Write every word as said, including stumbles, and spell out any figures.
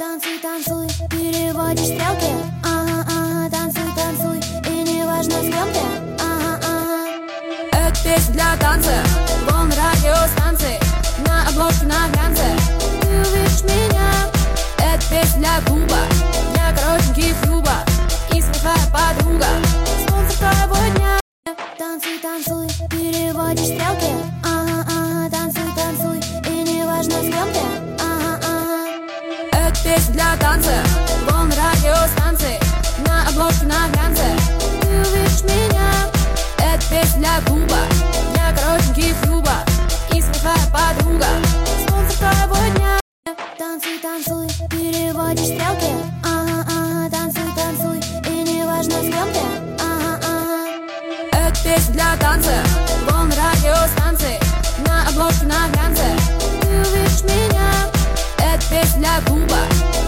Танцуй, танцуй, переводишь стрелки. Ага, ага, танцуй, танцуй, и не важно с кем ты. Ага, ага. Это песня для танца, волн радиостанции, на обложке на глянце. Ты увидишь меня. Это песня для клуба, для коротеньких клуба и смешная подруга. Спонсор твоего дня. Танцуй, танцуй, переводишь стрелки. Ага, ага, танцуй, танцуй, и не важно с кем ты. Ага, ага. Это песня для танца, волн радиостанции, на обложке на глянце. Ты увидишь меня. Это песня для клуба, для коротеньких клуба и смешная подруга. Спонсор твоего дня. Танцуй, танцуй, переводишь стрелки. Ага, ага, танцуй, танцуй, и не важно с кем ты. Ага, ага. Это песня для танца, волн радиостанции, на обложке на глянце. Ты увидишь меня. Это песня для клуба,